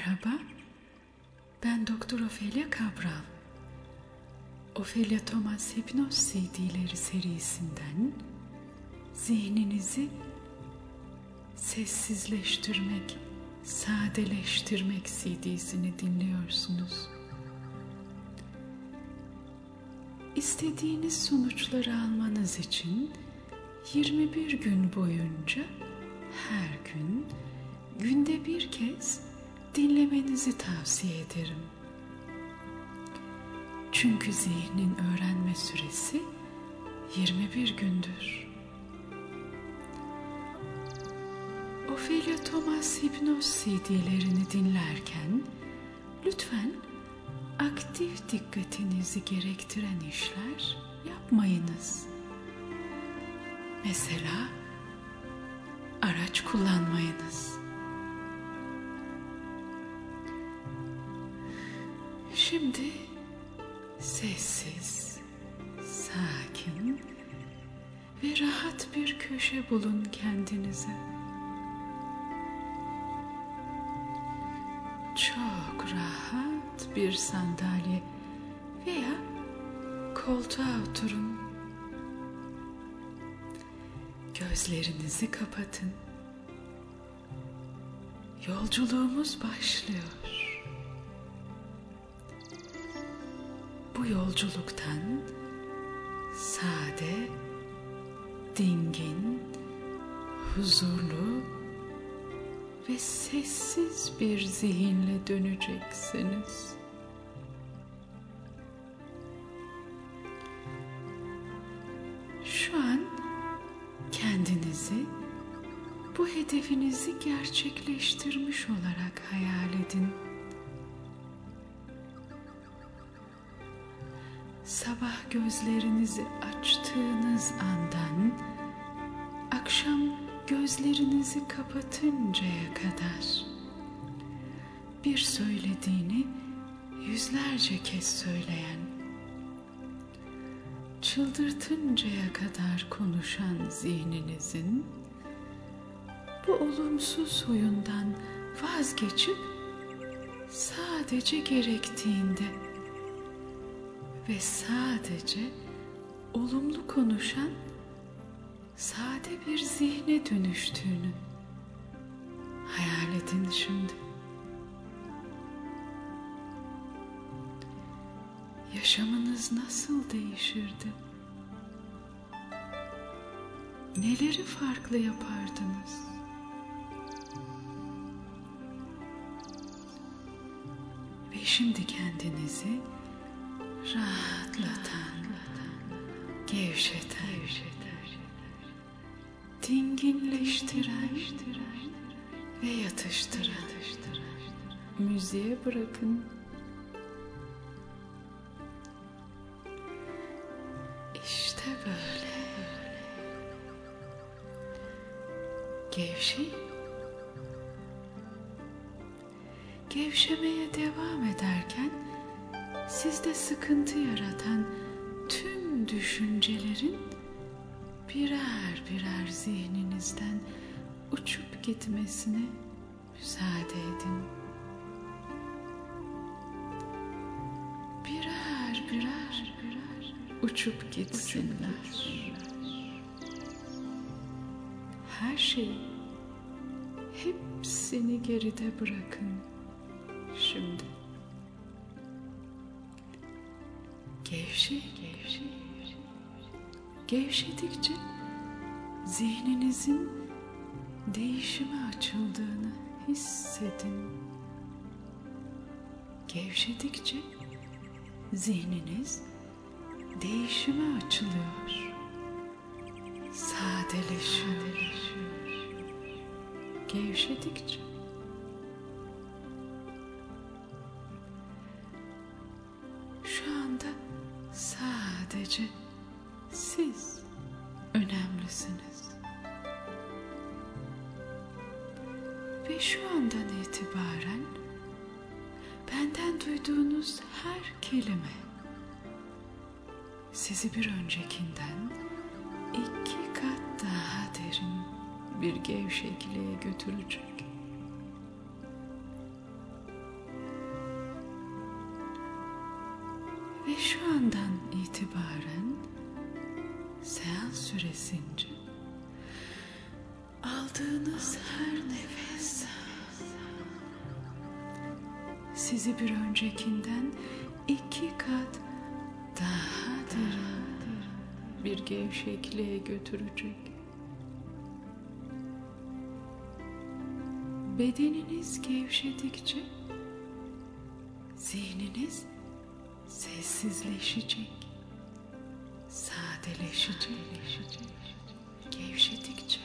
Merhaba, ben Doktor Ofelia Cabral. Ofelia Thomas Hipnoz CD'leri serisinden zihninizi sessizleştirmek, sadeleştirmek CD'sini dinliyorsunuz. İstediğiniz sonuçları almanız için 21 gün boyunca her gün günde bir kez dinlemenizi tavsiye ederim. Çünkü zihnin öğrenme süresi 21 gündür. Ofelia Thomas Hipnoz CD'lerini dinlerken lütfen aktif dikkatinizi gerektiren işler yapmayınız. Mesela araç kullanmayınız. Şimdi sessiz, sakin ve rahat bir köşe bulun kendinize. Çok rahat bir sandalye veya koltuğa oturun. Gözlerinizi kapatın. Yolculuğumuz başlıyor. Bu yolculuktan sade, dingin, huzurlu ve sessiz bir zihinle döneceksiniz. Şu an kendinizi bu hedefinizi gerçekleştirmiş olarak hayal edin. Sabah gözlerinizi açtığınız andan akşam gözlerinizi kapatıncaya kadar bir söylediğini yüzlerce kez söyleyen, çıldırtıncaya kadar konuşan zihninizin bu olumsuz huyundan vazgeçip sadece gerektiğinde ve sadece olumlu konuşan sade bir zihne dönüştüğünü hayal edin şimdi. Yaşamınız nasıl değişirdi? Neleri farklı yapardınız? Ve şimdi kendinizi rahatlatan, gevşeten, dinginleştiren ve yatıştıran müziğe bırakın. İşte böyle. Gevşeyin. Gevşemeye devam ederken sizde sıkıntı yaratan tüm düşüncelerin birer birer zihninizden uçup gitmesine müsaade edin. Birer birer uçup gitsinler. Her şeyi, hepsini geride bırakın şimdi. Gevşedikçe zihninizin değişime açıldığını hissedin. Gevşedikçe zihniniz değişime açılıyor, sadeleşiyor. Gevşedikçe şu anda sadece siz önemlisiniz. Ve şu andan itibaren benden duyduğunuz her kelime sizi bir öncekinden 2 kat daha derin bir gevşekliğe götürecek. seans süresince aldığınız her nefes sizi bir öncekinden 2 kat daha derin bir gevşekliğe götürecek. Bedeniniz gevşedikçe zihniniz sessizleşecek, sadeleşecek, gevşedikçe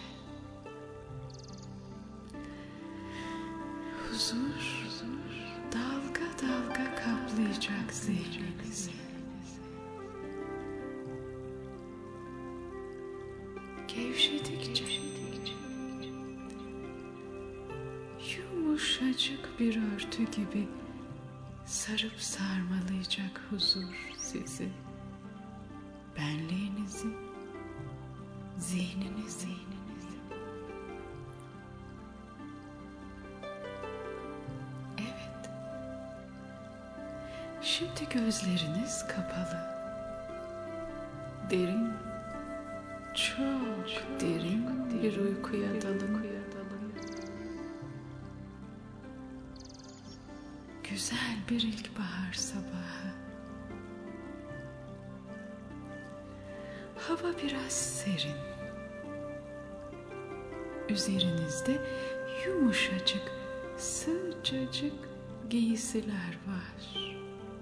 huzur dalga dalga kaplayacak zihninizi. Gevşedikçe yumuşacık bir örtü gibi sarıp sarmalayacak huzur sizi, benliğinizi, zihninizi. Evet, şimdi gözleriniz kapalı. Derin, çok derin bir uykuya dalın. Güzel bir ilkbahar sabahı. Hava biraz serin. Üzerinizde yumuşacık, sıcacık giysiler var.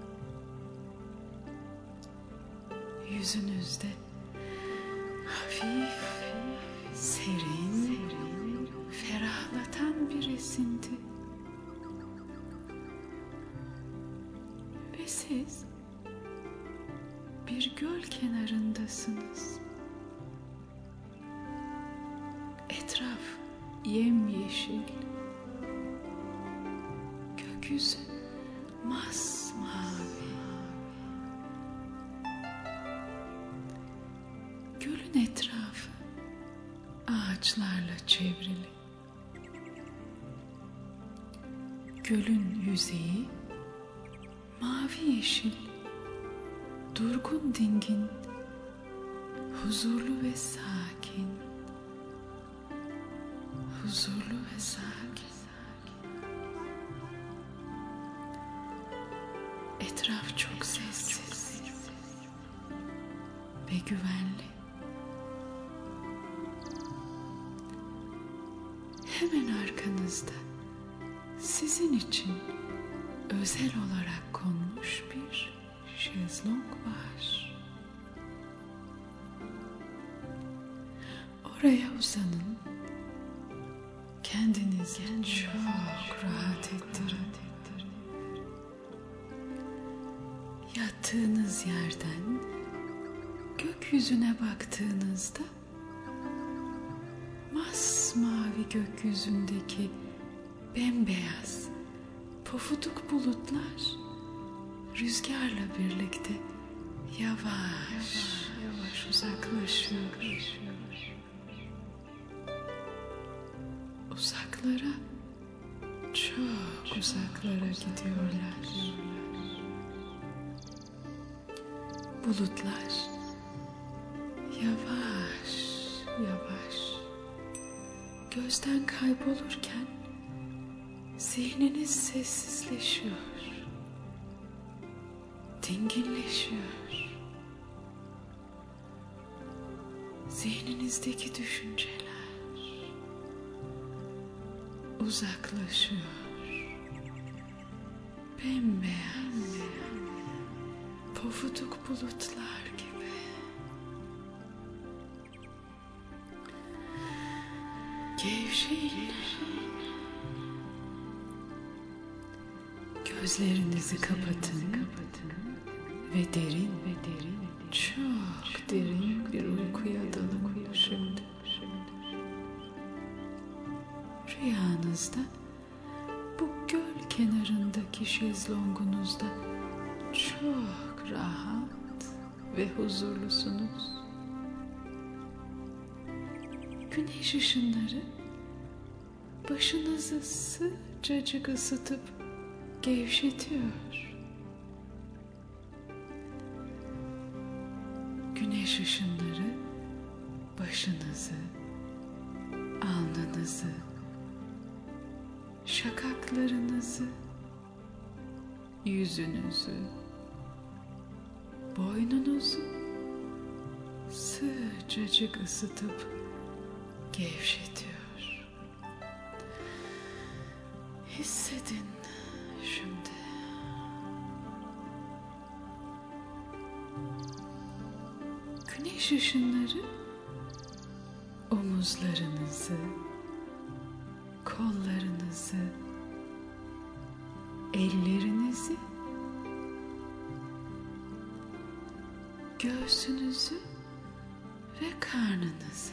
Yüzünüzde hafif, serin, ferahlatan bir esinti. Ve siz bir göl kenarındasınız. Etraf yemyeşil. Gökyüzü masmavi. Gölün etrafı ağaçlarla çevrili. Gölün yüzeyi mavi yeşil, durgun dingin, huzurlu ve sakin. Huzurlu ve sakin. Etraf çok sessiz ve güvenli. Hemen arkanızda sizin için özel olarak konmuş bir şezlong var. Oraya uzanın. Kendinizi çok rahat ettirin. Yattığınız yerden gökyüzüne baktığınızda masmavi gökyüzündeki bembeyaz pofuduk bulutlar rüzgarla birlikte yavaş yavaş uzaklaşıyor. Uzaklara, çok uzaklara gidiyorlar. Bulutlar yavaş yavaş gözden kaybolurken zihniniz sessizleşiyor, dinginleşiyor. Zihninizdeki düşünceler uzaklaşıyor. Bembeyaz, pofuduk bulutlar gibi. Gevşeyin. Gözlerinizi kapatın ve derin, çok derin bir uykuya dalın şimdi. Rüyanızda bu göl kenarındaki şezlongunuzda çok rahat ve huzurlusunuz. Güneş ışınları başınızı sıcacık ısıtıp gevşetiyor. Güneş ışınları dudaklarınızı, şakaklarınızı, yüzünüzü, boynunuzu sıcacık ısıtıp gevşetiyor. Hissedin şimdi. Güneş ışınları omuzlarınızı, kollarınızı, ellerinizi, göğsünüzü ve karnınızı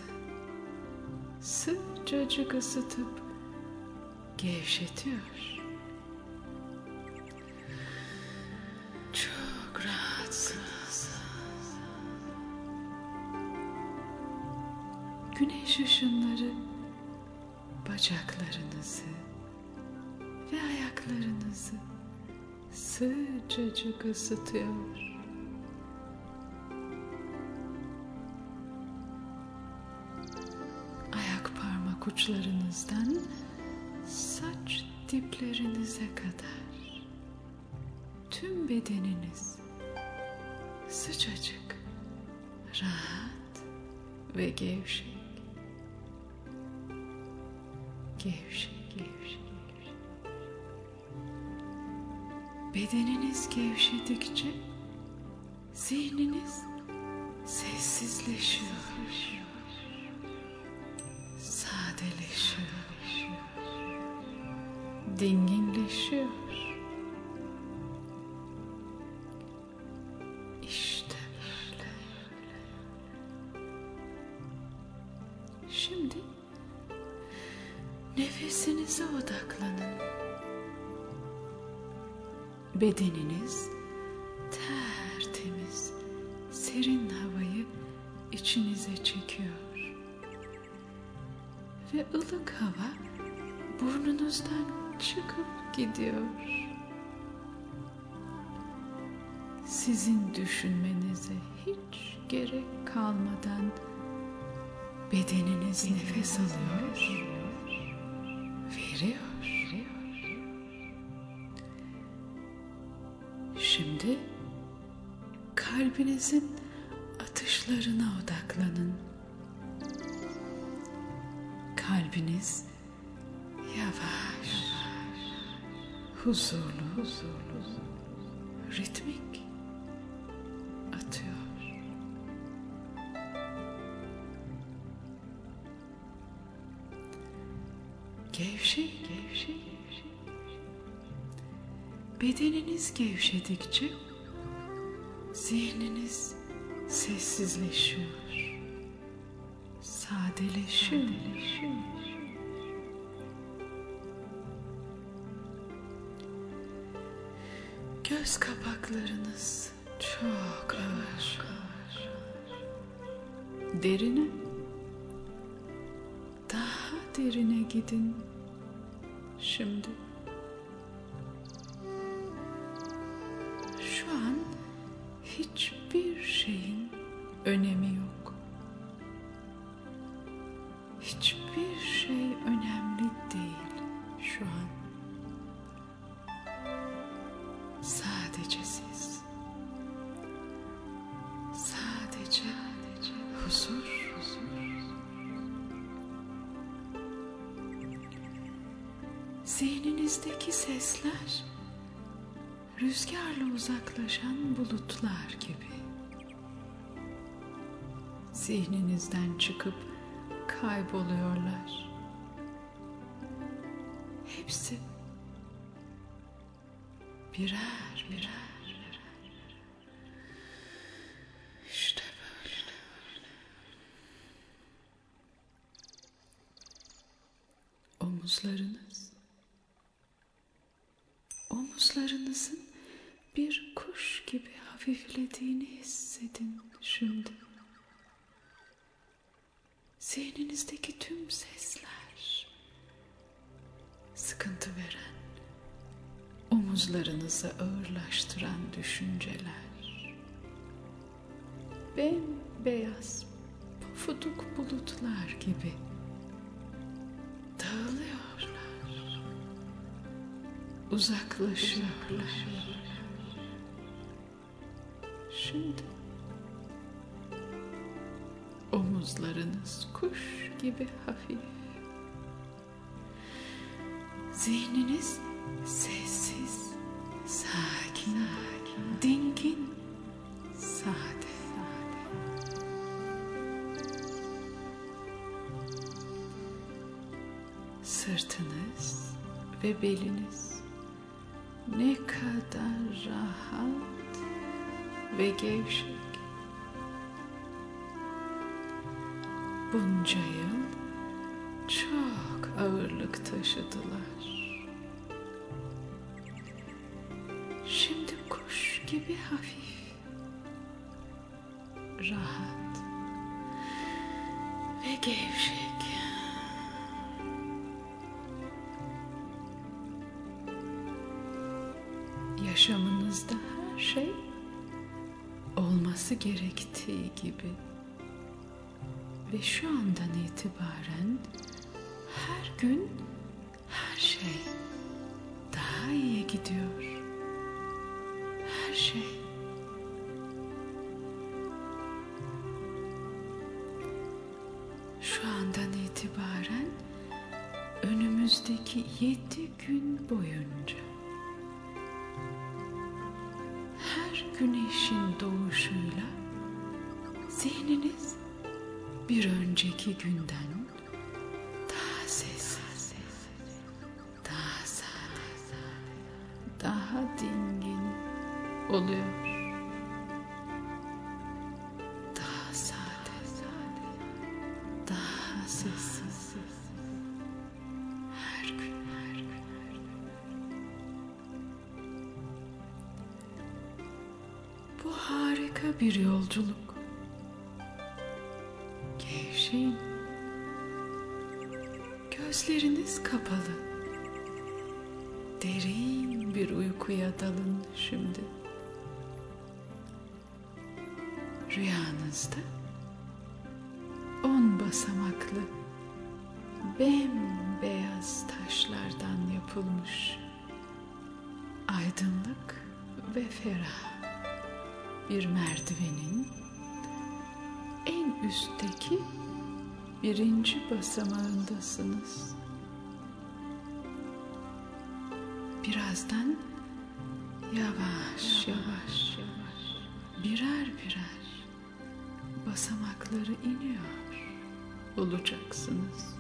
sıcacık ısıtıp gevşetiyor. Çok rahatsınız. Güneş ışınları bacaklarınızı ve ayaklarınızı sıcacık ısıtıyor. Ayak parmak uçlarınızdan saç diplerinize kadar tüm bedeniniz sıcacık, rahat ve gevşek. Gevşek, gevşek, gevşek. Bedeniniz gevşedikçe zihniniz sessizleşiyor, sadeleşiyor, dinginleşiyor. İşte böyle. Şimdi nefesinize odaklanın. Bedeniniz tertemiz, serin havayı içinize çekiyor. Ve ılık hava burnunuzdan çıkıp gidiyor. Sizin düşünmenize hiç gerek kalmadan bedeniniz nefes alıyor, veriyor. Şimdi kalbinizin atışlarına odaklanın. Kalbiniz yavaş, huzurlu, ritmik atıyor. Gevşek, gevşek. Bedeniniz gevşedikçe zihniniz sessizleşiyor, sadeleşiyor. Göz kapaklarınız çok ağır. Derine, daha derine gidin şimdi. Şu an hiçbir şeyin önemi yok. Hiçbir şey önemli değil şu an. Sadece siz. Sadece huzur. Zihninizdeki sesler rüzgarla uzaklaşan bulutlar gibi. Zihninizden çıkıp kayboluyorlar. Hepsi birer birer. İşte böyle. Omuzlarınızın bir kuş gibi hafiflediğini hissedin şimdi. Zihninizdeki tüm sesler, sıkıntı veren, omuzlarınızı ağırlaştıran düşünceler, bembeyaz pufuduk bulutlar gibi uzaklaşıyorlar. Şimdi omuzlarınız kuş gibi hafif. Zihniniz sessiz, sakin, dingin, sade. Sırtınız ve beliniz ne kadar rahat ve gevşek. Bunca yıl çok ağırlık taşıdılar. Şimdi kuş gibi hafif, rahat ve gevşek. Yaşamınızda her şey olması gerektiği gibi ve şu andan itibaren her gün her şey daha iyiye gidiyor. Her şey. Şu andan itibaren önümüzdeki 7 gün boyunca her güneşin doğuşuyla zihniniz bir önceki günden daha sessiz, daha sade, daha dingin oluyor. Daha sade, daha sessiz. Her gün. Bu harika bir yolculuk. Gevşeyin. Gözleriniz kapalı. Derin bir uykuya dalın şimdi. Rüyanızda 10 basamaklı bembeyaz taşlardan yapılmış aydınlık ve ferah bir merdivenin en üstteki 1. basamağındasınız. Birazdan yavaş yavaş birer basamakları iniyor olacaksınız.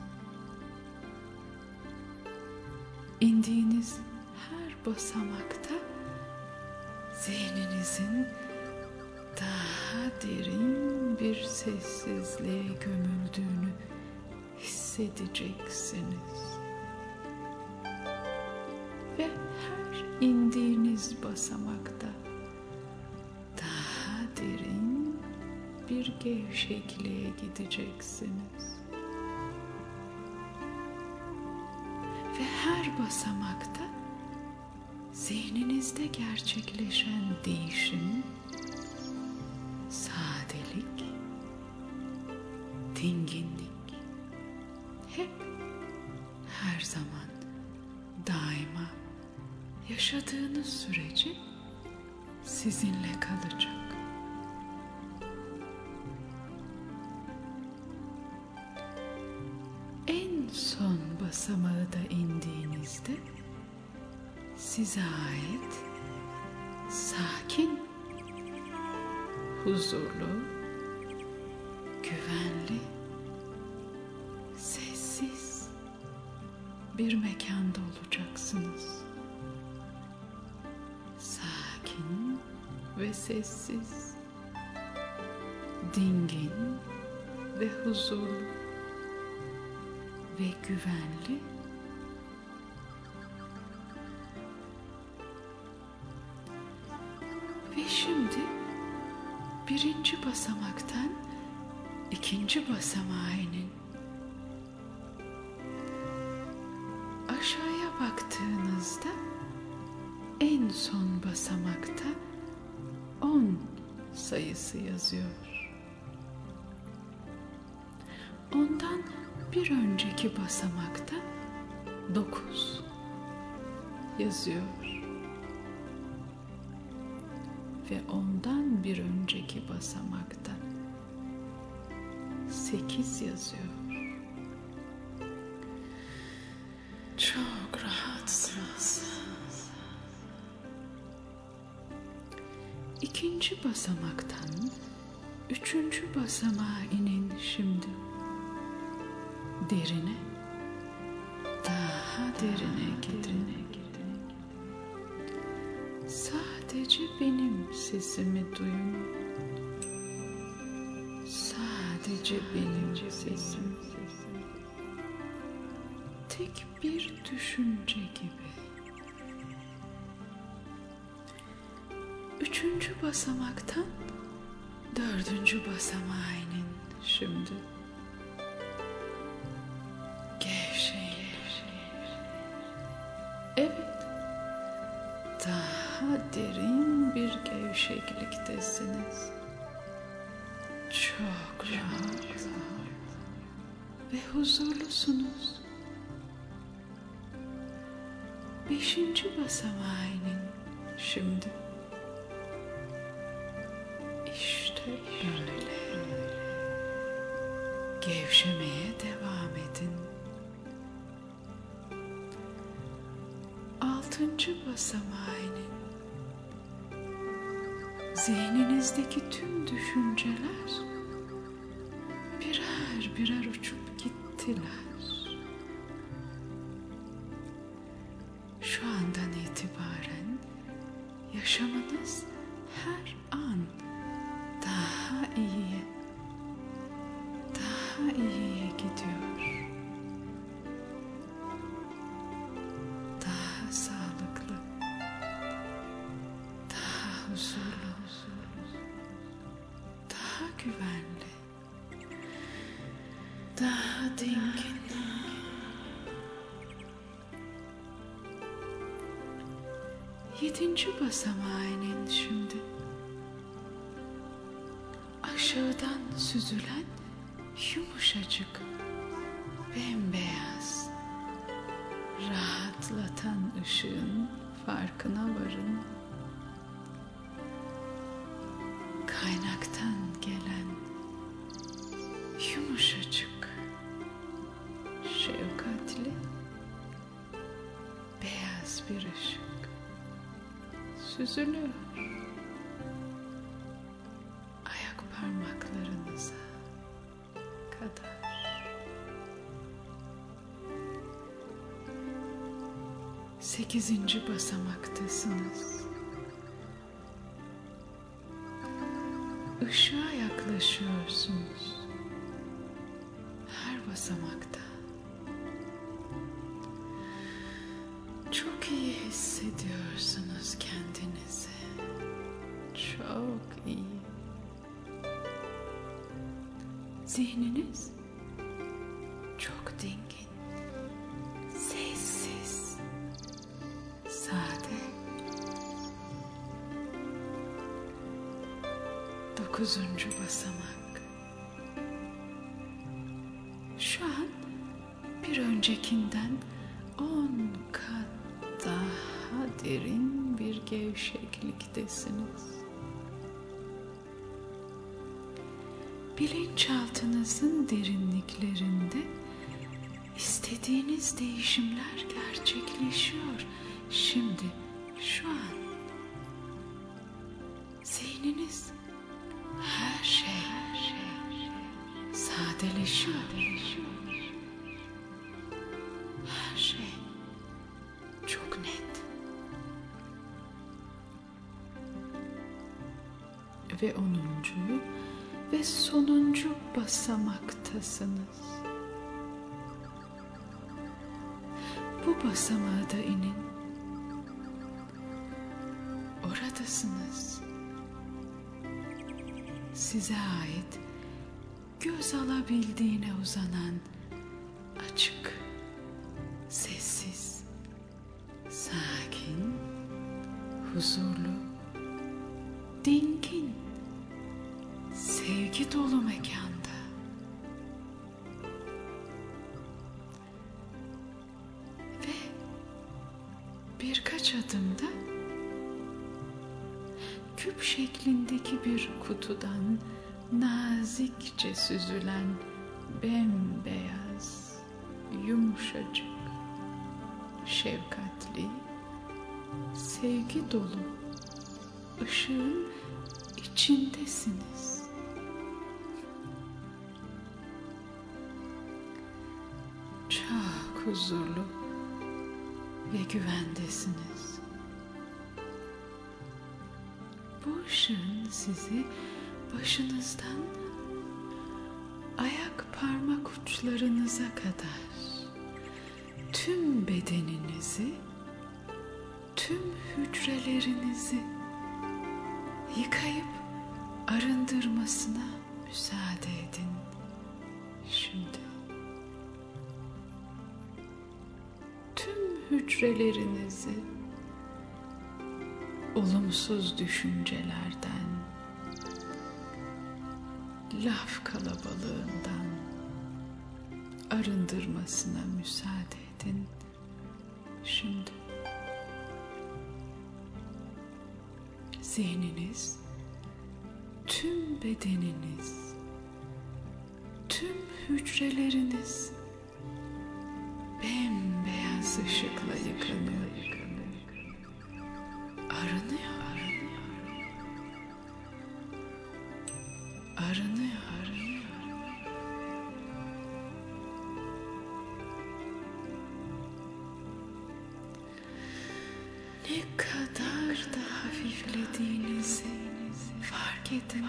İndiğiniz her basamakta zihninizin daha derin bir sessizliğe gömüldüğünü hissedeceksiniz. Ve her indiğiniz basamakta daha derin bir gevşekliğe gideceksiniz. Ve her basamakta zihninizde gerçekleşen değişim, sadelik, dinginlik hep her zaman, daima yaşadığınız sürece sizinle kalacak. En son basamağı da indiğinizde size ait sakin, huzurlu, güvenli, sessiz bir mekanda olacaksınız. Sakin ve sessiz, dingin ve huzurlu ve güvenli. Ve şimdi 1. basamaktan 2. basamağa inin. Aşağıya baktığınızda en son basamakta 10 sayısı yazıyor. Ondan bir önceki basamakta 9, yazıyor. Ve ondan bir önceki basamakta 8 yazıyor. Çok rahatsınız. İkinci basamaktan 3. basamağa inin şimdi. Derine, daha derine gidin. Sadece benim sesimi duyun. Sadece benim sesim. Tek bir düşünce gibi. 3. basamaktan 4. basamağa inin şimdi. Gevşeyin. Evet, daha derin bir gevşekliktesiniz. Çok rahat ve huzurlusunuz. 5. basamağa inin şimdi. İşte böyle. Gevşemeye devam edin. 6. basamağa inin. Zihninizdeki tüm düşünceler birer birer uçup gittiler. Şu andan itibaren yaşamınız her an daha iyiye gidiyor. Daha sağlıklı, daha huzurlu, daha güvenli, daha dingin. 7. basamağa inin şimdi. Aşağıdan süzülen yumuşacık, bembeyaz, rahatlatan ışığın farkına varın. Kaynaktan gelen yumuşacık, şefkatli, beyaz bir ışık süzülüyor. Ayak parmaklarınıza kadar. 8. basamaktasınız. Işığa yaklaşıyorsunuz. Her basamakta. Çok iyi hissediyorsunuz kendinizi. Çok iyi. Zihniniz çok dingin, sessiz, sade. 9. basamak. Şu an bir öncekinden 10 kat daha derin bir gevşekliktesiniz. Bilinçaltınızın derinliklerinde istediğiniz değişimler gerçekleşiyor. Şimdi, şu an. Zihniniz her şey sadeleşiyor. Her şey çok net. Ve 10. ve sonuncu basamaktasınız. Bu basamağa da inin. Oradasınız. Size ait göz alabildiğine uzanan açık, sessiz, sakin, huzurlu, dingin, sevgi dolu mekanda. Ve birkaç adımda küp şeklindeki bir kutudan nazikçe süzülen bembeyaz, yumuşacık, şefkatli, sevgi dolu ışığın içindesiniz. Çok huzurlu ve güvendesiniz. Bu ışığın sizi başınızdan ayak parmak uçlarınıza kadar tüm bedeninizi, tüm hücrelerinizi yıkayıp arındırmasına müsaade edin şimdi. Tüm hücrelerinizi olumsuz düşüncelerden, laf kalabalığından arındırmasına müsaade edin şimdi. Zihniniz, tüm bedeniniz, tüm hücreleriniz bembeyaz ışıkla yıkanıyor. Arınıyor. Ne kadar da hafiflediğinizi fark edin.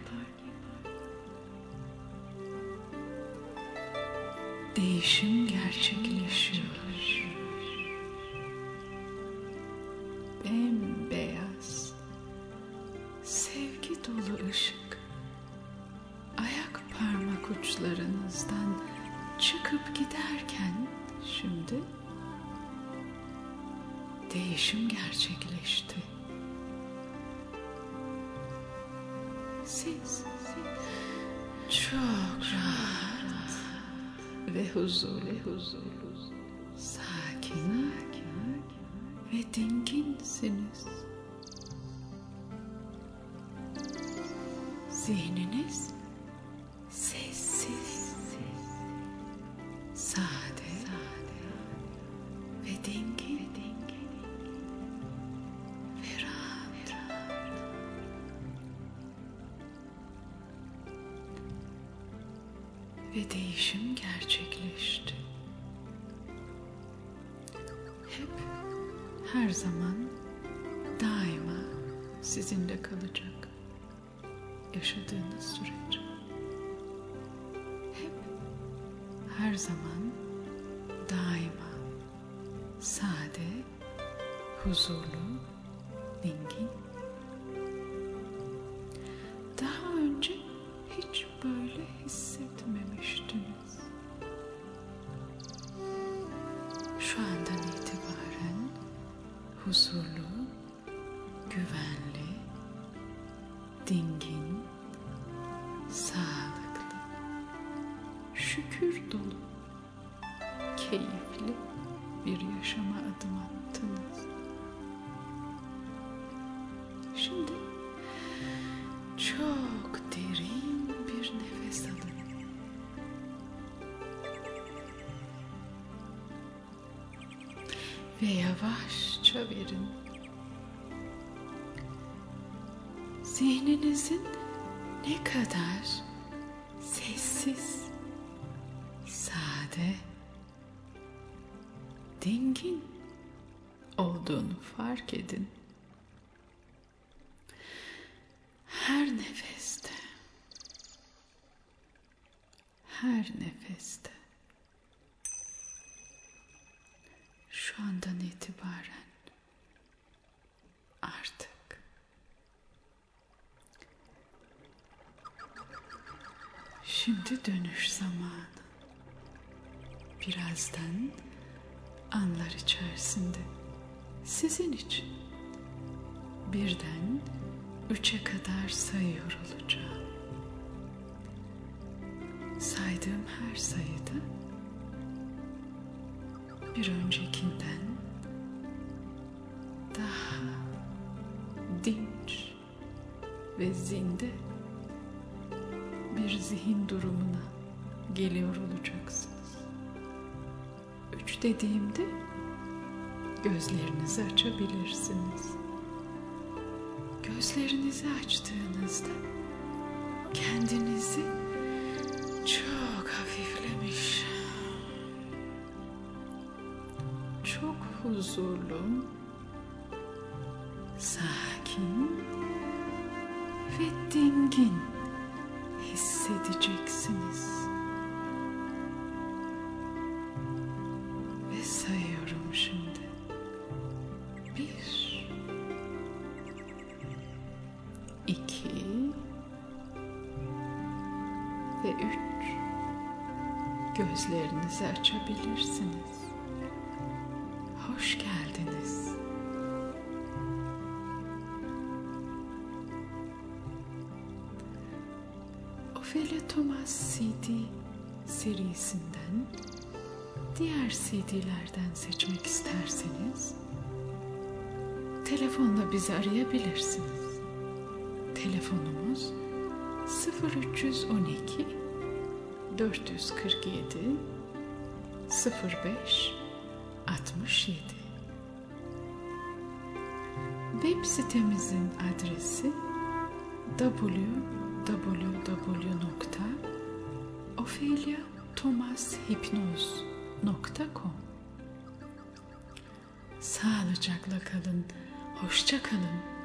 Değişim gerçekleşiyor. Bembeyaz, sevgi dolu ışık ayak parmak uçlarınızdan çıkıp giderken şimdi değişim gerçekleşti. Siz çok rahat ve huzurlu, sakin ve dinginsiniz. Zihniniz sessiz, sade ve dingin ve rahat. Ve değişim gerçekleşti. Hep, her zaman, daima sizinle kalacak. Yaşadığınız sürece. Hep, her zaman, daima sade, huzurlu, dingin. Daha önce hiç böyle hissetmemiştiniz. Şu andan itibaren huzurlu, güvenli, dingin, sağlıklı, şükür dolu, keyifli bir yaşama adım attınız. Şimdi çok derin bir nefes alın. Ve yavaşça verin. Zihninizin ne kadar sessiz, sade, dingin olduğunu fark edin. Her nefeste, şu andan itibaren artık şimdi dönüş zamanı. Birazdan anlar içerisinde sizin için birden 3'e kadar sayıyor olacağım. Saydığım her sayıda bir öncekinden daha dinç ve zinde bir zihin durumuna geliyor olacaksınız. 3 dediğimde gözlerinizi açabilirsiniz. Gözlerinizi açtığınızda kendinizi çok hafiflemiş, çok huzurlu, sakin ve dingin hissedeceksiniz. Ve sayıyorum şimdi. 1, 2 ve 3. Gözlerinizi açabilirsiniz. Hoş geldiniz. Ophelia Thomas CD serisinden diğer CD'lerden seçmek isterseniz telefonla bizi arayabilirsiniz. Telefonumuz 0312 447 05 67. Web sitemizin adresi www.opheliathomashypnoz.com. Sağlıcakla kalın, hoşça kalın.